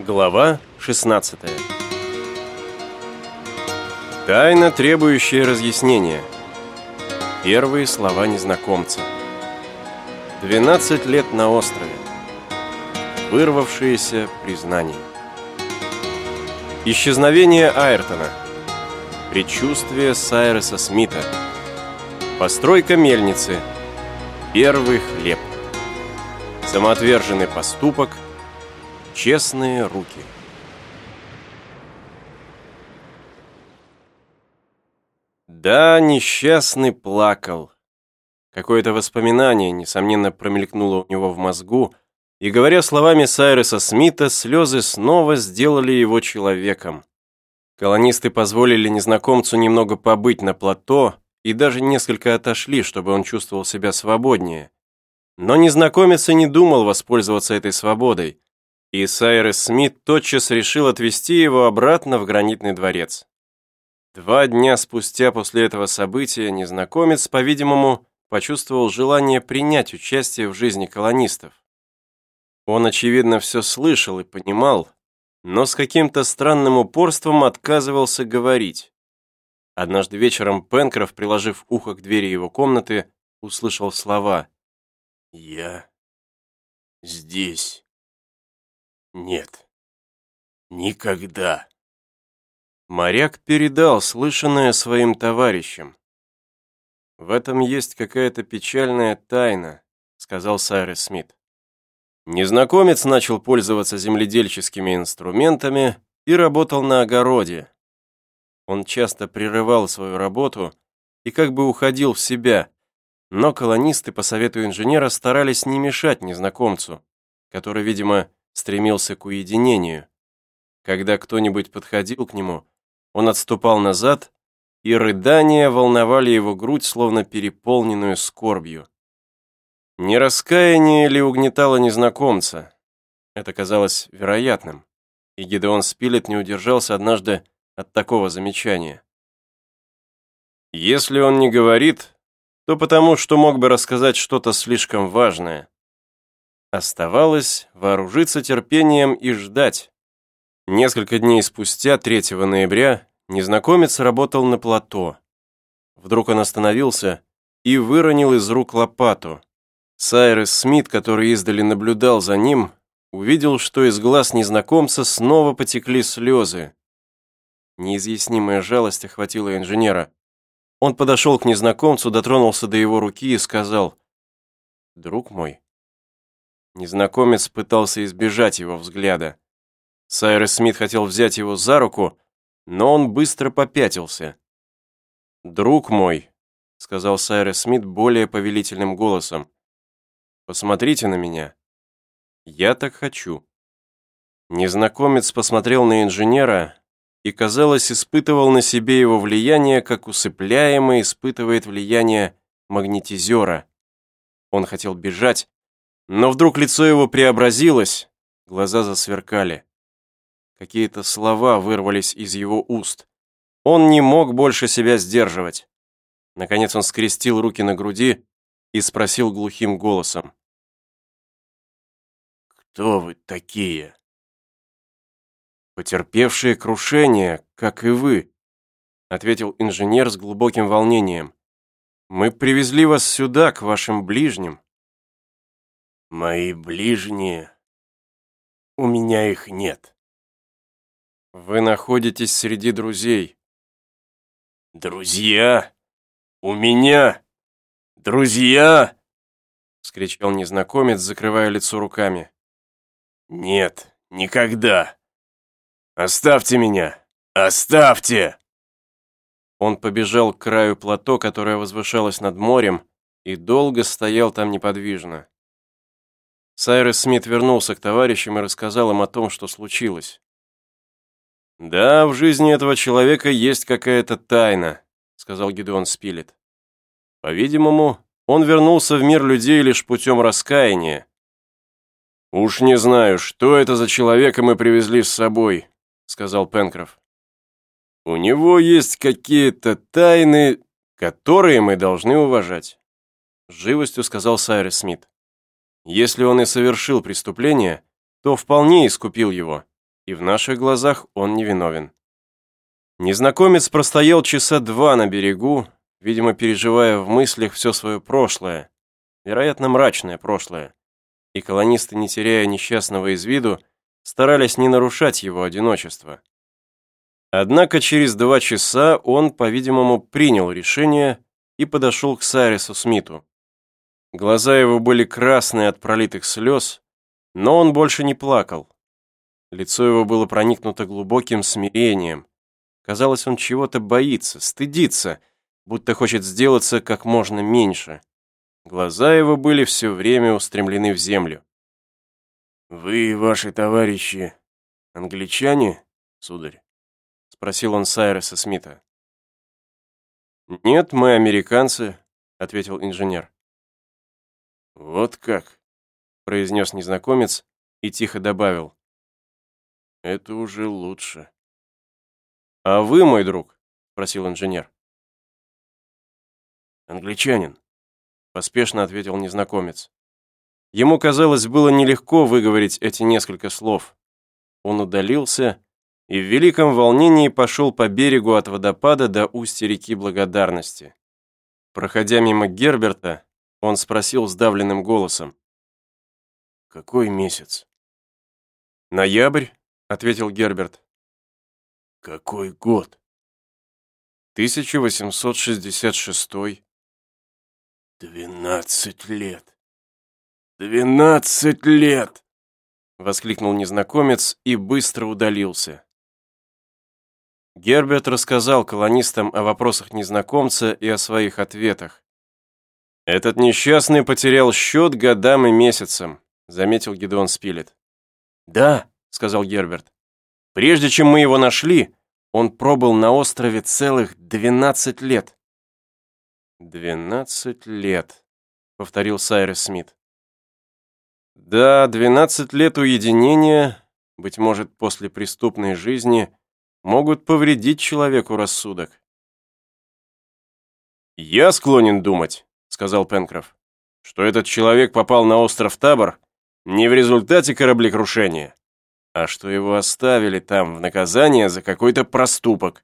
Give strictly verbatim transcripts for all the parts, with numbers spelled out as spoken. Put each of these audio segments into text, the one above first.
Глава шестнадцатая. Тайна, требующая разъяснения. Первые слова незнакомца. Двенадцать лет на острове. Вырвавшиеся признания. Исчезновение Айртона. Предчувствие Сайреса Смита. Постройка мельницы. Первый хлеб. Самоотверженный поступок. Честные руки. Да, несчастный плакал. Какое-то воспоминание, несомненно, промелькнуло у него в мозгу, и, говоря словами Сайреса Смита, слезы снова сделали его человеком. Колонисты позволили незнакомцу немного побыть на плато и даже несколько отошли, чтобы он чувствовал себя свободнее. Но незнакомец и не думал воспользоваться этой свободой, и Сайрес Смит тотчас решил отвезти его обратно в гранитный дворец. Два дня спустя после этого события незнакомец, по-видимому, почувствовал желание принять участие в жизни колонистов. Он, очевидно, все слышал и понимал, но с каким-то странным упорством отказывался говорить. Однажды вечером Пенкроф, приложив ухо к двери его комнаты, услышал слова «Я здесь. Нет, никогда». Моряк передал слышанное своим товарищам. «В этом есть какая-то печальная тайна», — сказал Сайрес Смит. Незнакомец начал пользоваться земледельческими инструментами и работал на огороде. Он часто прерывал свою работу и как бы уходил в себя, но колонисты по совету инженера старались не мешать незнакомцу, который, видимо, стремился к уединению. Когда кто-нибудь подходил к нему, он отступал назад, и рыдания волновали его грудь, словно переполненную скорбью. Не раскаяние ли угнетало незнакомца? Это казалось вероятным, и Гидеон Спилет не удержался однажды от такого замечания. Если он не говорит, то потому, что мог бы рассказать что-то слишком важное. Оставалось вооружиться терпением и ждать. Несколько дней спустя, третьего ноября, незнакомец работал на плато. Вдруг он остановился и выронил из рук лопату. Сайрес Смит, который издали наблюдал за ним, увидел, что из глаз незнакомца снова потекли слезы. Неизъяснимая жалость охватила инженера. Он подошел к незнакомцу, дотронулся до его руки и сказал: «Друг мой». Незнакомец пытался избежать его взгляда. Сайрес Смит хотел взять его за руку, но он быстро попятился. «Друг мой», — сказал Сайрес Смит более повелительным голосом, «посмотрите на меня. Я так хочу». Незнакомец посмотрел на инженера и, казалось, испытывал на себе его влияние, как усыпляемый испытывает влияние магнетизера. Он хотел бежать, но вдруг лицо его преобразилось, глаза засверкали. Какие-то слова вырвались из его уст. Он не мог больше себя сдерживать. Наконец он скрестил руки на груди и спросил глухим голосом: «Кто вы такие?» «Потерпевшие крушение, как и вы», — ответил инженер с глубоким волнением. «Мы привезли вас сюда, к вашим ближним». «Мои ближние? У меня их нет». «Вы находитесь среди друзей». «Друзья? У меня? Друзья?» — вскричал незнакомец, закрывая лицо руками. «Нет, никогда. Оставьте меня! Оставьте!» Он побежал к краю плато, которое возвышалось над морем, и долго стоял там неподвижно. Сайрес Смит вернулся к товарищам и рассказал им о том, что случилось. «Да, в жизни этого человека есть какая-то тайна», — сказал Гидеон Спилет. «По-видимому, он вернулся в мир людей лишь путем раскаяния». «Уж не знаю, что это за человека мы привезли с собой», — сказал Пенкроф. «У него есть какие-то тайны, которые мы должны уважать», — с живостью сказал Сайрес Смит. «Если он и совершил преступление, то вполне искупил его. и в наших глазах он невиновен. Незнакомец простоял часа два на берегу, видимо, переживая в мыслях все свое прошлое, вероятно, мрачное прошлое, и колонисты, не теряя несчастного из виду, старались не нарушать его одиночество. Однако через два часа он, по-видимому, принял решение и подошел к Сайресу Смиту. Глаза его были красные от пролитых слез, но он больше не плакал. Лицо его было проникнуто глубоким смирением. Казалось, он чего-то боится, стыдится, будто хочет сделаться как можно меньше. Глаза его были все время устремлены в землю. «Вы, ваши товарищи, англичане, сударь?» — спросил он Сайреса Смита. «Нет, мы американцы», — ответил инженер. «Вот как», — произнес незнакомец и тихо добавил. «Это уже лучше». «А вы, мой друг?» — спросил инженер. «Англичанин», — поспешно ответил незнакомец. Ему, казалось, было нелегко выговорить эти несколько слов. Он удалился и в великом волнении пошел по берегу от водопада до устья реки Благодарности. Проходя мимо Герберта, он спросил сдавленным голосом. «Какой месяц?» «Ноябрь», — ответил Герберт. «Какой год?» тысяча восемьсот шестьдесят шестой. «Двенадцать лет! Двенадцать лет!» — воскликнул незнакомец и быстро удалился. Герберт рассказал колонистам о вопросах незнакомца и о своих ответах. «Этот несчастный потерял счет годам и месяцам», — заметил Гидеон Спилет. «Да», — сказал Герберт. «Прежде чем мы его нашли, он пробыл на острове целых двенадцать лет». «Двенадцать лет», — повторил Сайрес Смит. «Да, двенадцать лет уединения, быть может, после преступной жизни, могут повредить человеку рассудок». «Я склонен думать», — сказал Пенкроф, «что этот человек попал на остров Табор не в результате кораблекрушения, а что его оставили там в наказание за какой-то проступок».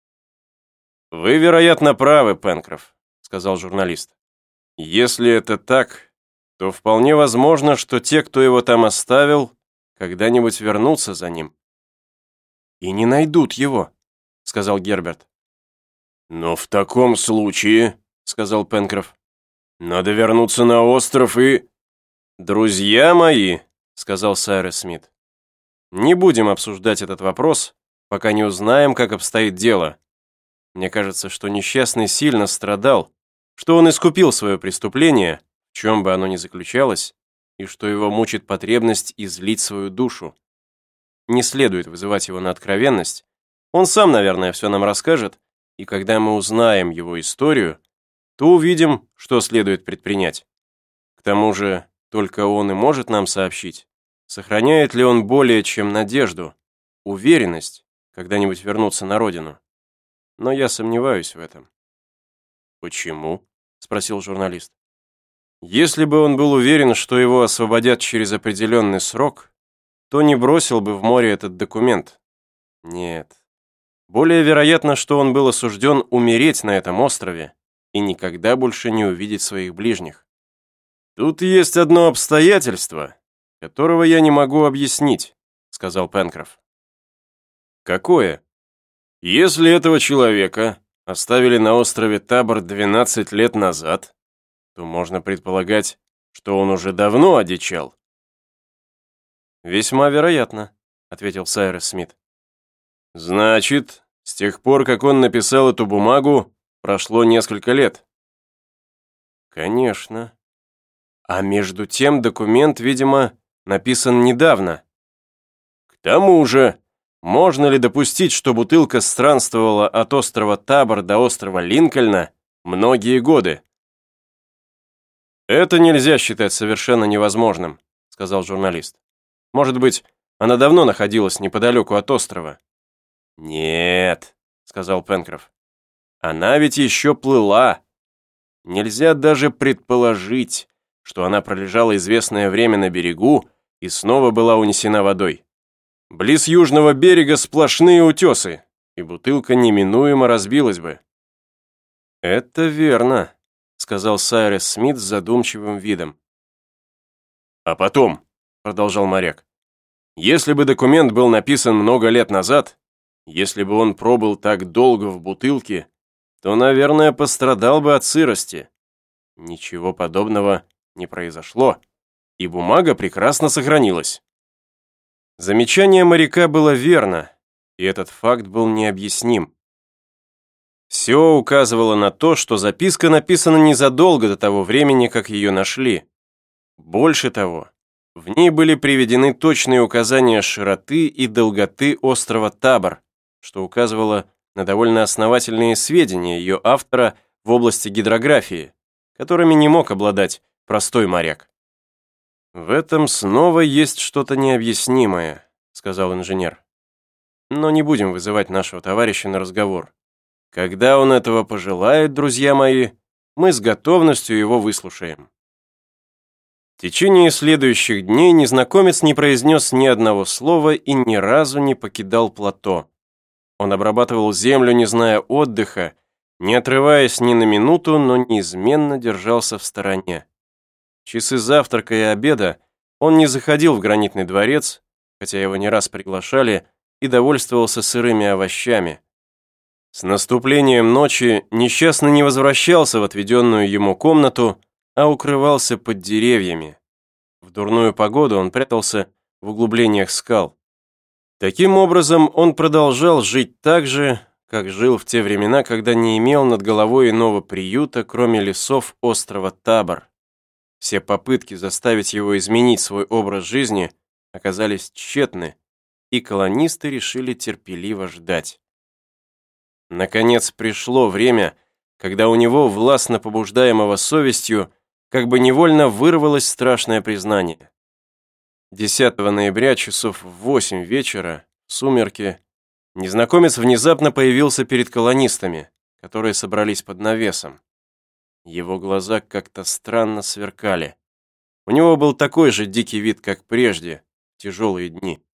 «Вы, вероятно, правы, Пенкроф», — сказал журналист. «Если это так, то вполне возможно, что те, кто его там оставил, когда-нибудь вернутся за ним». «И не найдут его», — сказал Герберт. «Но в таком случае», — сказал Пенкроф, «надо вернуться на остров и...» «Друзья мои», — сказал Сайрес Смит, «не будем обсуждать этот вопрос, пока не узнаем, как обстоит дело. Мне кажется, что несчастный сильно страдал, что он искупил свое преступление, в чем бы оно ни заключалось, и что его мучит потребность излить свою душу. Не следует вызывать его на откровенность. Он сам, наверное, все нам расскажет, и когда мы узнаем его историю, то увидим, что следует предпринять. К тому же, только он и может нам сообщить, сохраняет ли он более чем надежду, уверенность когда-нибудь вернуться на родину. Но я сомневаюсь в этом». «Почему?» — спросил журналист. «Если бы он был уверен, что его освободят через определенный срок, то не бросил бы в море этот документ. Нет. Более вероятно, что он был осужден умереть на этом острове и никогда больше не увидеть своих ближних. Тут есть одно обстоятельство, которого я не могу объяснить», — сказал Пенкроф. «Какое? Если этого человека оставили на острове Табор двенадцать лет назад, то можно предполагать, что он уже давно одичал». «Весьма вероятно», — ответил Сайрес Смит. «Значит, с тех пор, как он написал эту бумагу, прошло несколько лет». «Конечно. А между тем документ, видимо, написан недавно. К тому же, можно ли допустить, что бутылка странствовала от острова Табор до острова Линкольна многие годы?» «Это нельзя считать совершенно невозможным», — сказал журналист. «Может быть, она давно находилась неподалеку от острова?» «Нет», — сказал Пенкроф. «Она ведь еще плыла. Нельзя даже предположить, что она пролежала известное время на берегу и снова была унесена водой. Близ южного берега сплошные утесы, и бутылка неминуемо разбилась бы». «Это верно», — сказал Сайрес Смит с задумчивым видом. «А потом», — продолжал моряк, «если бы документ был написан много лет назад, если бы он пробыл так долго в бутылке, то, наверное, пострадал бы от сырости. Ничего подобного не произошло, и бумага прекрасно сохранилась». Замечание моряка было верно, и этот факт был необъясним. Все указывало на то, что записка написана незадолго до того времени, как ее нашли. Больше того, в ней были приведены точные указания широты и долготы острова Табор, что указывало на довольно основательные сведения ее автора в области гидрографии, которыми не мог обладать простой моряк. «В этом снова есть что-то необъяснимое», — сказал инженер. «Но не будем вызывать нашего товарища на разговор. Когда он этого пожелает, друзья мои, мы с готовностью его выслушаем». В течение следующих дней незнакомец не произнес ни одного слова и ни разу не покидал плато. Он обрабатывал землю, не зная отдыха, не отрываясь ни на минуту, но неизменно держался в стороне. В часы завтрака и обеда он не заходил в гранитный дворец, хотя его не раз приглашали, и довольствовался сырыми овощами. С наступлением ночи несчастный не возвращался в отведенную ему комнату, а укрывался под деревьями. В дурную погоду он прятался в углублениях скал. Таким образом, он продолжал жить так же, как жил в те времена, когда не имел над головой иного приюта, кроме лесов острова Табор. Все попытки заставить его изменить свой образ жизни оказались тщетны, и колонисты решили терпеливо ждать. Наконец пришло время, когда у него, властно побуждаемого совестью, как бы невольно вырвалось страшное признание. десятого ноября часов в восемь вечера, в сумерки, незнакомец внезапно появился перед колонистами, которые собрались под навесом. Его глаза как-то странно сверкали. У него был такой же дикий вид, как прежде, в тяжелые дни.